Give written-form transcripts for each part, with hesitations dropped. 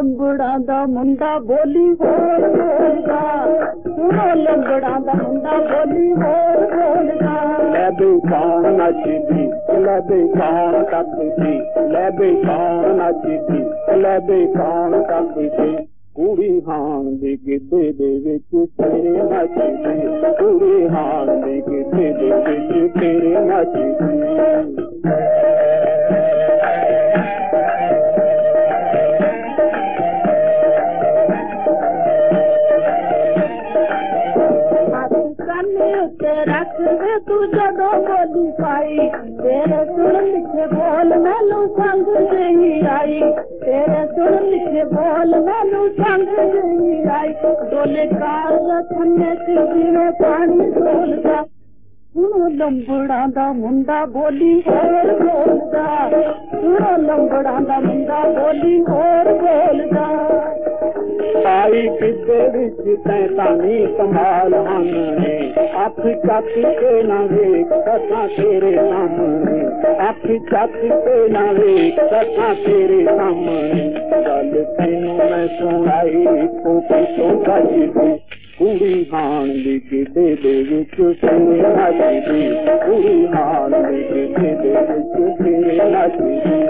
ਲੰਬੜਾਂ ਦਾ ਮੁੰਡਾ ਬੋਲੀ ਹੋਰ ਬੋਲਦਾ, ਸੁਣੋ ਲੰਬੜਾਂ ਦਾ ਮੁੰਡਾ ਬੋਲੀ ਹੋਰ ਬੋਲਦਾ। ਲੈ ਬਈ ਕੌਣ ਨੱਚਦੀ, ਲੈ ਬਈ ਕੌਣ ਟੱਪਦੀ, ਲੈ ਬਈ ਕੌਣ ਨੱਚਦੀ, ਲੈ ਬਈ ਕੌਣ ਟੱਪਦੀ। ਕੁੜੀ ਹਾਣ ਦੇ ਗਿੱਧੇ ਦੇ ਵਿੱਚ ਤੇਰੇ ਨੱਚਦੀ, ਕੁੜੀ ਹਾਣ ਦੇ ਗਿੱਧੇ ਦੇ ਵਿੱਚ ਤੇਰੇ ਨੱਚਦੀ। ਰੱਖ ਵੇ ਤੂੰ ਜਦੋਂ ਬੋਲੀ ਪਾਈ, ਤੇਰੇ ਸੁਣ ਲਿਖੇ ਬੋਲ ਮੈਨੂੰ ਸੰਗ ਨਹੀਂ ਆਈ, ਤੇਰੇ ਸੁਣ ਲਿਖੇ ਬੋਲ ਮੈਨੂੰ ਸੰਗ ਨਹੀਂ ਆਈ। ਡੋਲੇ ਕਾਰ ਥੰਨੇ ਚ ਜਿਵੇਂ ਪਾਣੀ ਡੋਲਦਾ, ਸੁਣੋ ਲੰਬੜਾਂ ਦਾ ਮੁੰਡਾ ਬੋਲੀ ਹੋਰ ਬੋਲਦਾ, ਸੁਣੋ ਲੰਬੜਾਂ ਦਾ ਮੁੰਡਾ ਬੋਲੀ ਹੋਰ ਬੋਲਦਾ। ਆਈ ਗਿੱਧੇ ਵਿੱਚ ਤੈਂ ਤਾਨੀ ਕਮਾਲ ਹਨ, ਅੱਖ ਚੱਕ ਕੇ ਨਾ ਵੇਖ ਸਕਾਂ ਤੇਰੇ ਸਾਹਮਣੇ, ਅੱਖ ਚੱਕ ਕੇ ਨਾ ਵੇਖ ਸਕਾਂ ਤੇਰੇ ਸਾਹਮਣੇ। ਗੱਲ ਤੈਨੂੰ ਮੈਂ ਸੁਣਾਈ ਕੋਕੀ ਤੋਂ ਗੱਜਦੀ, ਕੁੜੀ ਹਾਣ ਦੀ ਗਿੱਧੇ ਦੇ ਵਿੱਚ ਤੇਰੇ ਨੱਚਦੀ, ਕੁੜੀ ਹਾਣ ਦੀ ਗਿੱਧੇ ਦੇ ਵਿੱਚ ਤੇਰੇ ਨੱਚਦੀ।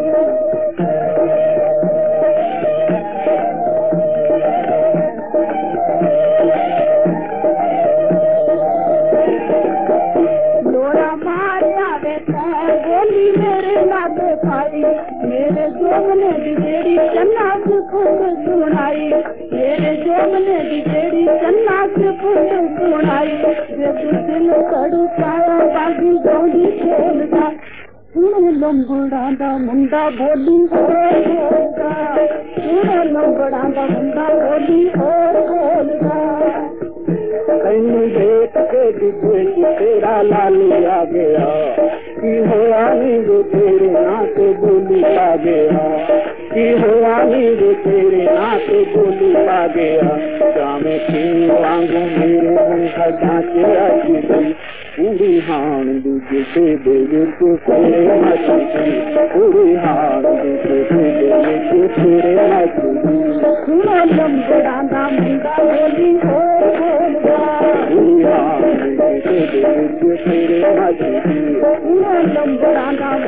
मेरे जोगने दी जेड़ी चन्ना से फूल सुनाई, मेरे जोगने दी जेड़ी चन्ना से फूल सुनाई। जे तू दिल तड़पाया बागी गौड़ी खेलदा, सुनो लंबड़ां दा मुंडा बोली होर बोलदा, सुनो लंबड़ां दा मुंडा बोली होर बोलदा। तैनू देख के दिखे तेरा लाली आ गया, की होया नी जो तेरे नाथ बोली पा गया, की होया नी जो तेरे नाथ बोली पा गया। जामे की वांगू मेरे मुंह ढांचे आजी, कुड़ी हाण दी गिद्धे दे विच तेरे नੱਚदी, कुड़ी हाण दी गिद्धे दे विच तेरे नੱਚदी। सुनो लंबड़ां दा मुंडा बोली होर बोलदा, कुड़ी हाण दी गिद्धे दे विच तेरे नੱਚਦੀ, सुनो लंबड़ां दा